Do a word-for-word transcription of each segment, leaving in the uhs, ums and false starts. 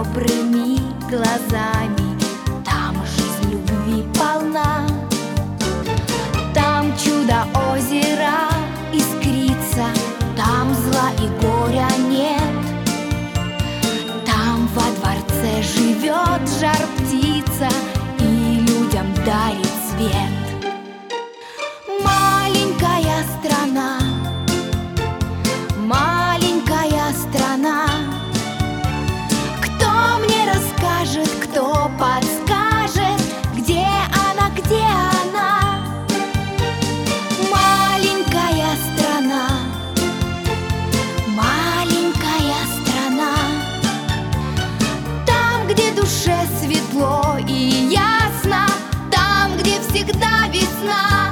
добрыми глазами. Там жизнь любви полна, там чудо озера искрится, там зла и горя нет. Там во дворце живет жар-птица и людям дарит свет. Маленькая страна, маленькая страна, кто мне расскажет, кто подскажет, где она, где она? Маленькая страна, маленькая страна, там, где душе светло и ясно, там, где всегда весна.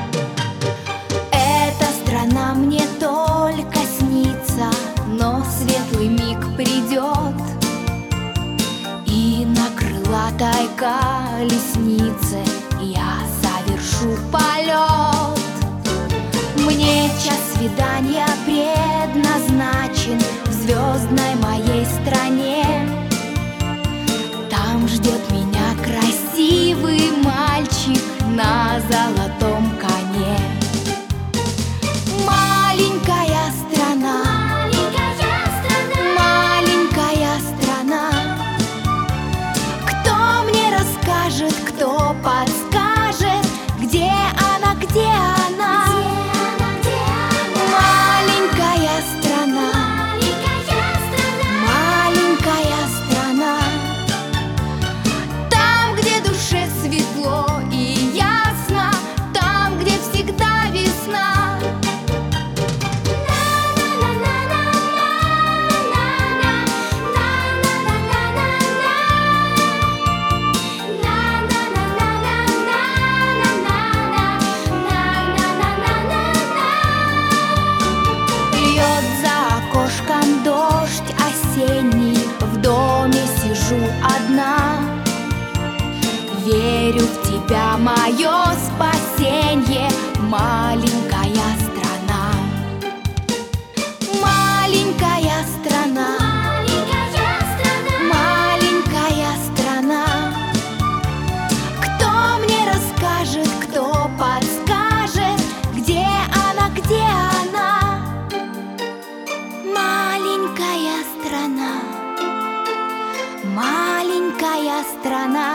Эта страна мне только снится, но светлый миг придет, и на крылатой колеснице я совершу полет. Мне час свидания предназначен в звездной моей стране. Там ждет меня красивый мальчик на золотом коне. Маленькая страна, маленькая страна, маленькая страна, кто мне расскажет, кто подскажет, где она, где она? Маленькая страна, маленькая страна, там, где душе светло и ясно, там, где всегда весна. Льет за окошком дождь осенний, в доме сижу одна. Верю в тебя, мое спасенье, маленькая страна. Маленькая страна, маленькая страна, кто мне расскажет, кто подскажет, где она, где она? Маленькая страна, маленькая страна,